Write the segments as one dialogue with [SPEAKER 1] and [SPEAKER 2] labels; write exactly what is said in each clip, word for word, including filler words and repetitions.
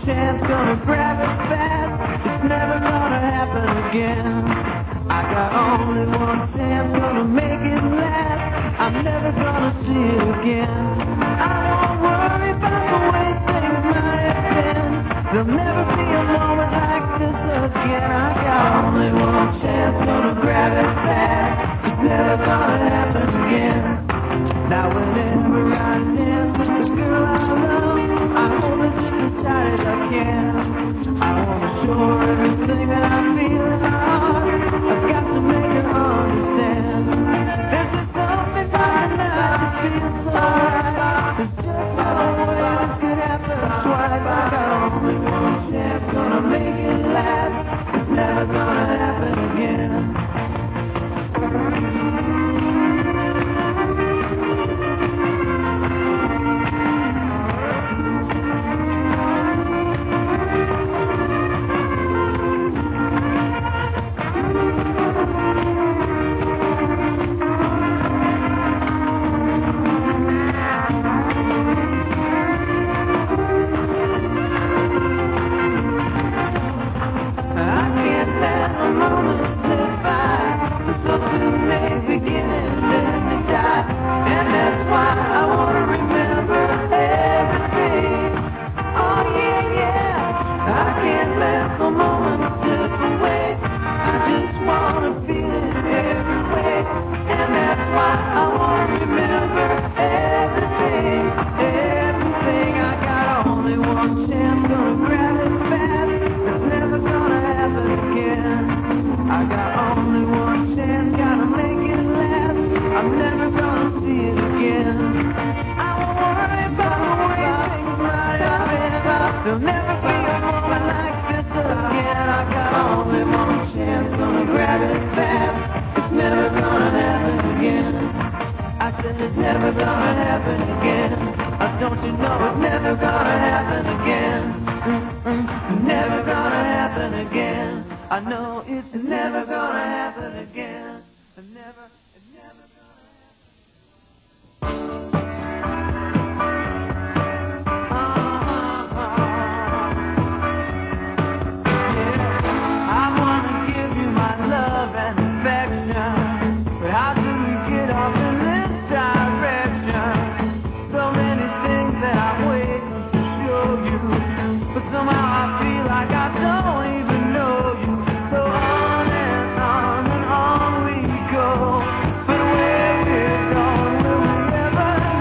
[SPEAKER 1] chance, gonna grab it fast. It's never gonna happen again. I got only one chance, gonna make it last. I'm never gonna see it again. I won't worry about the way things might have been. There'll never be a moment like this again. I got only one chance, gonna grab it fast. It's never gonna happen again. Now whenever I dance with the girl I love, I hold her just as tight as I can. I wanna show her everything that I feel in my heart. I've got to make her understand. There's just something about the night that feels so right. There's just no way this could happen twice. I got only one chance, gonna make it last. It's never gonna happen again. There'll never be a moment like this again. I got only one chance, gonna grab it fast. It's never gonna happen again. I said it's never gonna happen again. Uh, don't you know it's never gonna happen again? Mm-mm, never gonna happen again. I know it's never gonna happen again. Never, it's never gonna happen. But where we're going, will we ever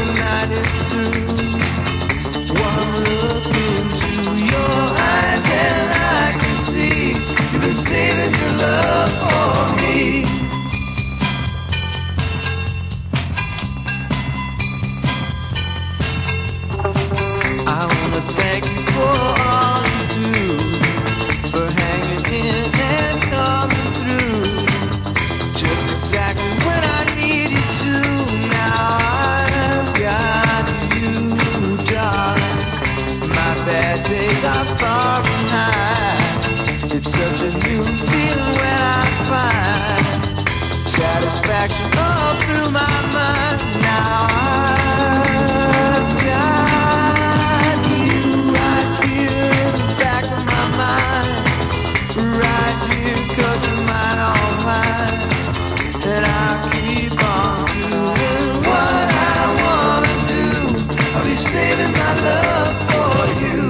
[SPEAKER 1] night is through. One look into your eyes and I can see you've been saving your love for me. I wanna thank you for all you do, for hanging in and coming through, just exactly when I need you to. Now I've got you, darling. My bad days are far behind. It's such a new feeling when I find satisfaction all through my mind. Now I've got you right here in the back of my mind, right here 'cause you're mine, all mine. And I'll keep on doing what I wanna do. I'll be saving my love for you.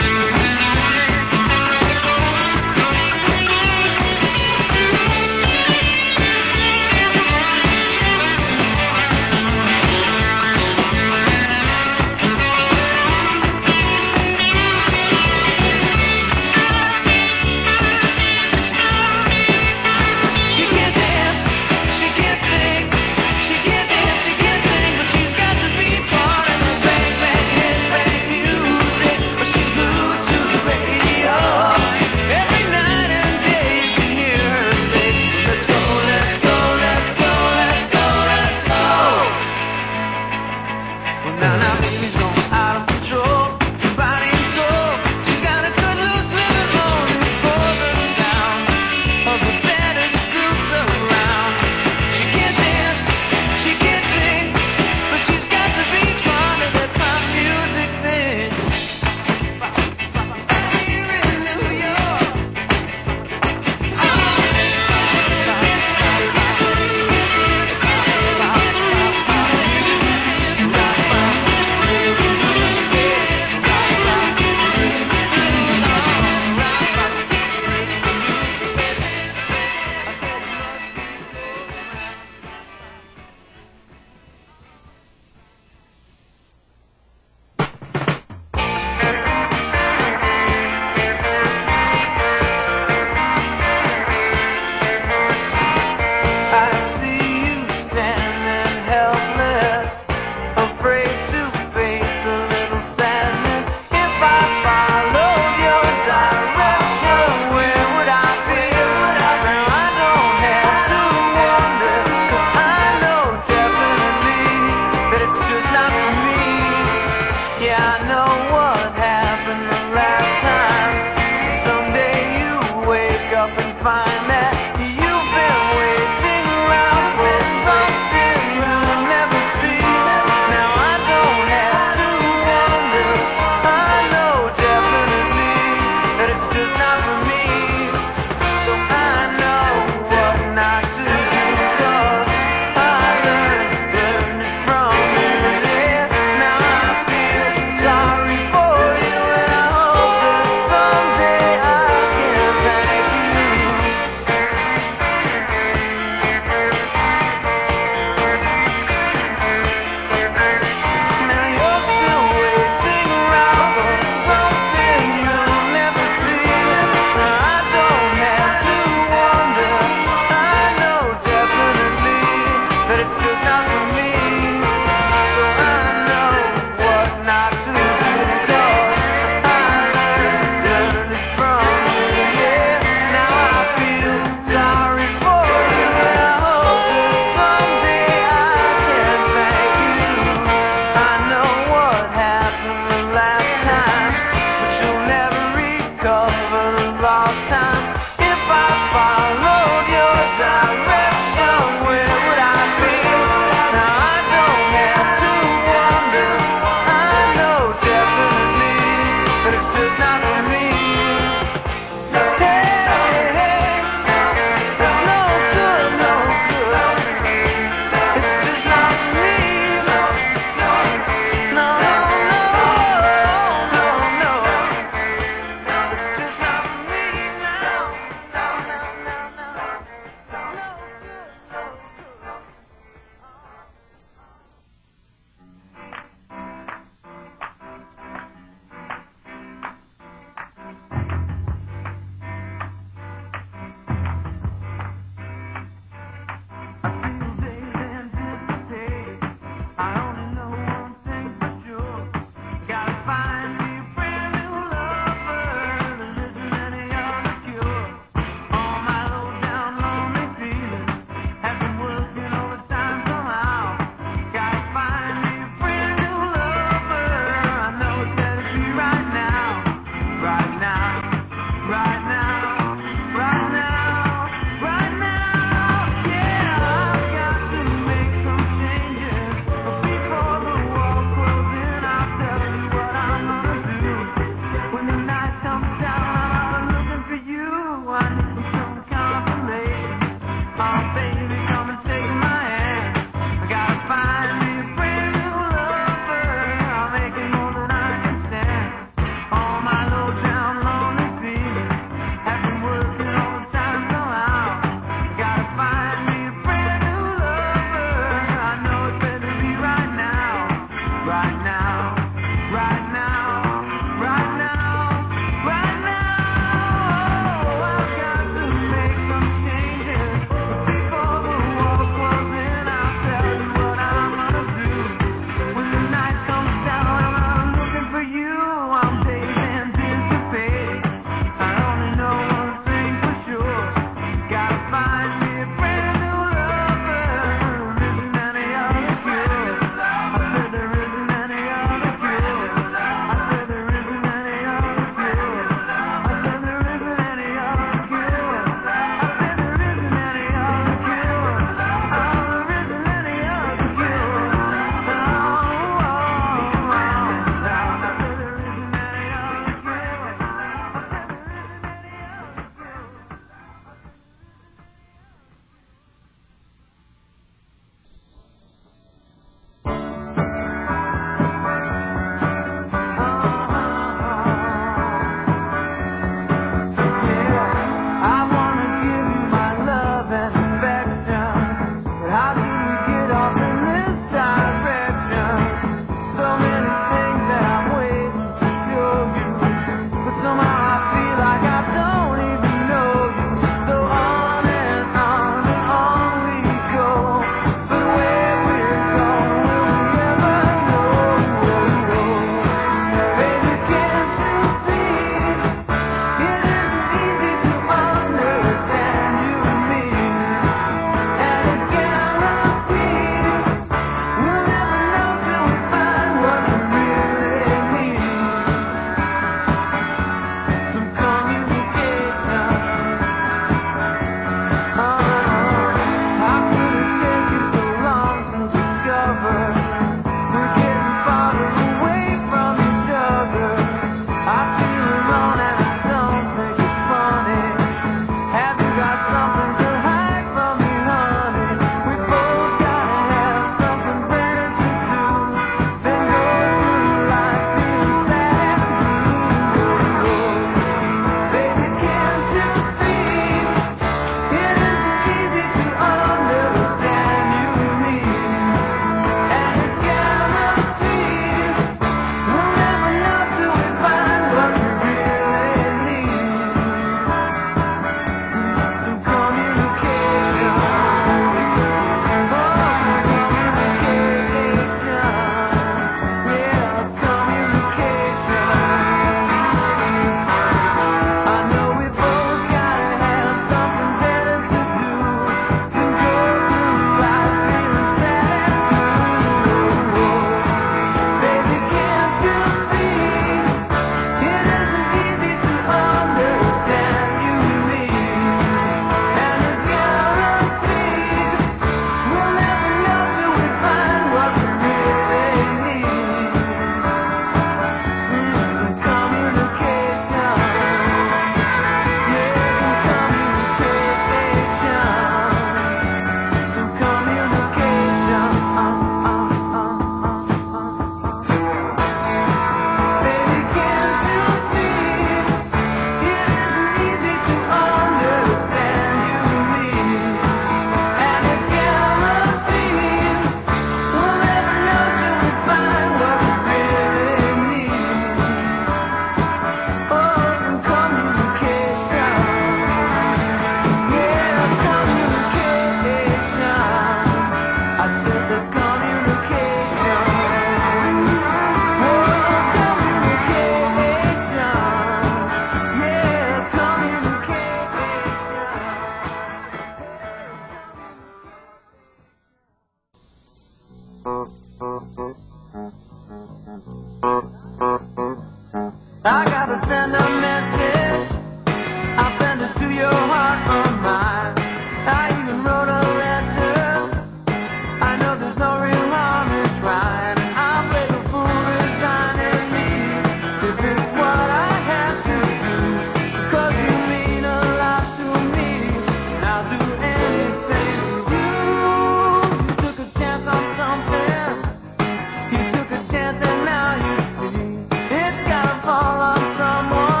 [SPEAKER 1] I gotta send a message. I'll send it to your heart or mine. I even wrote a letter. I know there's no real harm in trying. I'll play the fool resignedly if it's what I have to do. 'Cause you mean a lot to me, and I'll do anything for you. You took a chance on something. You took a chance and now you see it's gotta fall on someone.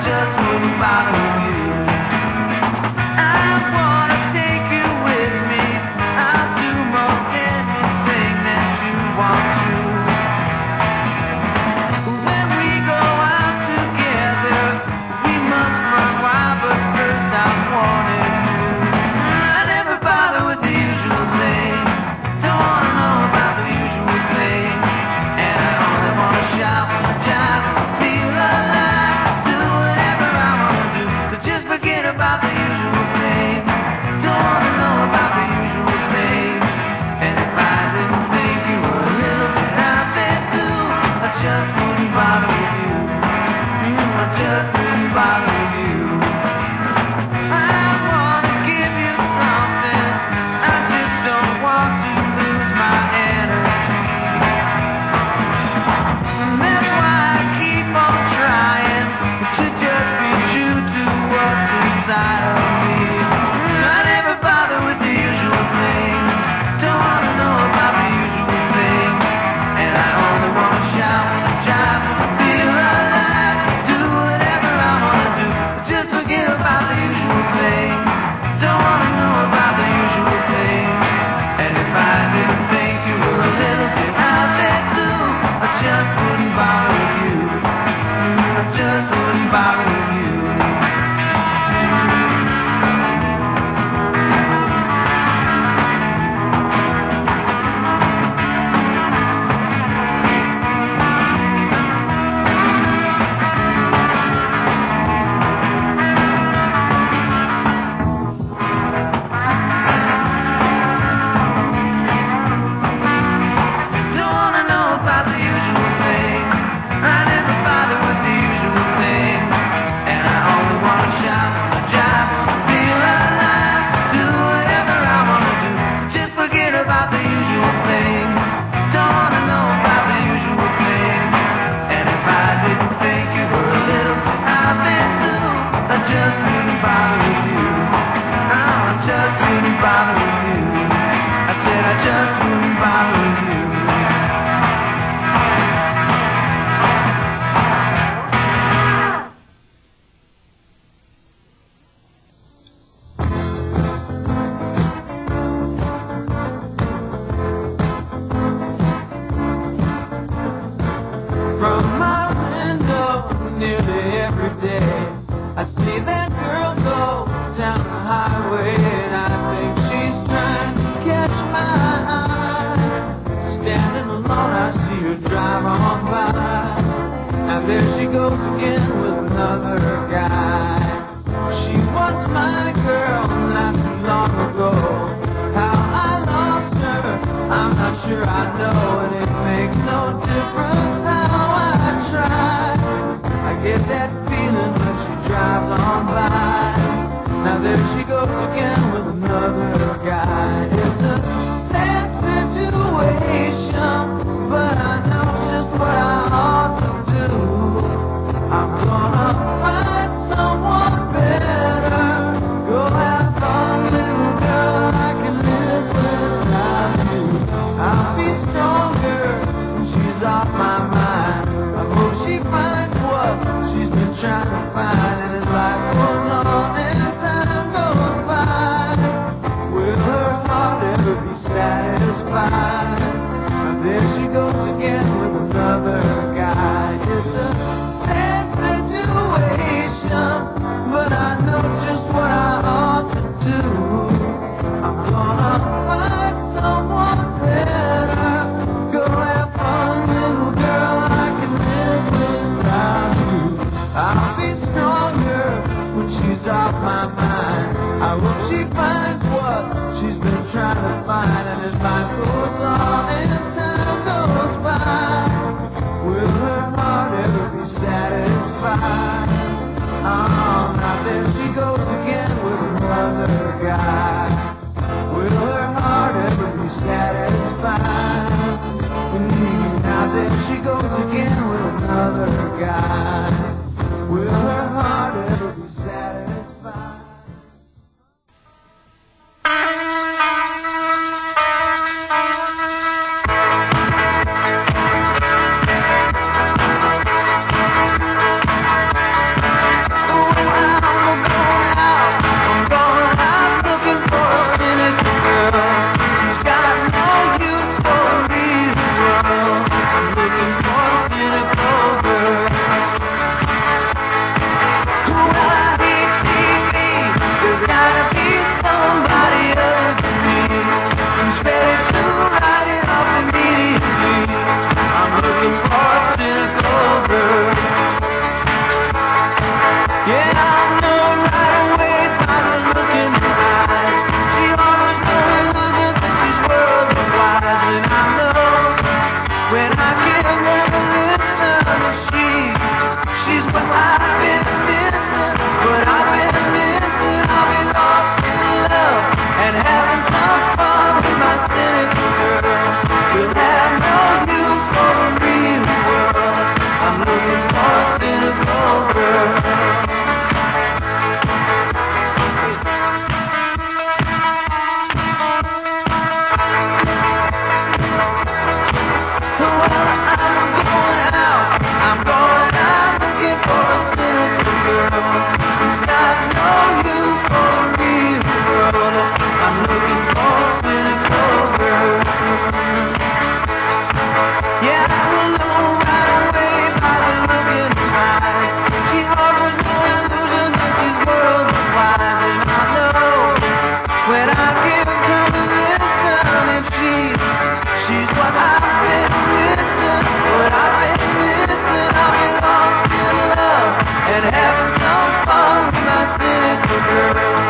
[SPEAKER 1] just wouldn't bother with you. I wanna take you with me. I'll do most anything that you want to. When we go out together, we must run wild, but first I wanted to. I never bother with the usual thing. Don't wanna know about the usual thing. And I only wanna shout when I jive, feel alive, do whatever I wanna do. So just forget about the usual thing. Don't wanna know about the usual thing. And if I didn't think you were a little bit out there too, I just wouldn't bother with you. Mm, I just wouldn't bother with you. I wanna give you something, I just don't want to lose my energy. And that's why I keep on trying to just be true to what's inside of me. I never bother with the usual thing. Don't wanna know about the usual thing. And I only wanna shout when I jive, feel alive, do whatever I wanna do. Just forget about the usual thing. Don't wanna know about the usual thing. And if I didn't think you were a little bit out there too, I just wouldn't bother with you. I just wouldn't bother with you. Don't wanna know about the usual thing. I never bother with the usual thing. And I only wanna shout when I jive, feel alive, do whatever I wanna do. Just forget about the usual thing. Don't wanna know about the usual thing. And if I didn't think you were a little out there too, I just wouldn't bother with you. Oh, I just wouldn't bother with you. I said I just wouldn't bother with you. From my window nearly every day, I see that girl go down the highway, and I think she's trying to catch my eye. Standing alone, I see her drive on by. Now there she goes again with another guy. She was my girl not too long ago. How I lost her, I'm not sure I know, and it makes no difference how I try. I get that feeling when she drives on by. Now there she goes again with another guy. It's a sad situation, but I know just what I ought to do. I'm gonna find someone better. Go have fun, little girl, I can live without you. I'll be stronger when she's off my mind. I hope she finds what she's been trying to find. And as life goes on and time goes by, will her heart ever be satisfied? And there she goes again with another guy. It's a sad situation, but I know just what I ought to do. I'm gonna find someone better. Go have fun, little girl, I can live without you. I'll be stronger when she's off my mind. I hope she finds what she's been trying to find. And as life goes on and time goes by, will her heart ever be satisfied? Oh, now there she goes again with another guy. Will her heart ever be satisfied? Mm, now there she goes again with another guy. Will her heart ever be satisfied? Yeah, I know right away by the look in her eyes. She offers no illusions that she's worldly wise. And I know when I give her the listen, she, she's what I've been missing. What I've been missing, I'll be lost in love and having some fun with my cynical girl. We'll have no use for the real world. I'm looking for a cynical girl. So well, I'm going out, I'm going out looking for a cynical girl. Who's got no use for the real world. I'm looking for a cynical girl. Yeah, I will know right away by the look in her eyes. She harbors no illusions and she's worldly wise. And I know when I give her the listen, if she, she's what I've been missing. What I've been missing, I'll be lost in love and having some fun with my cynical girl.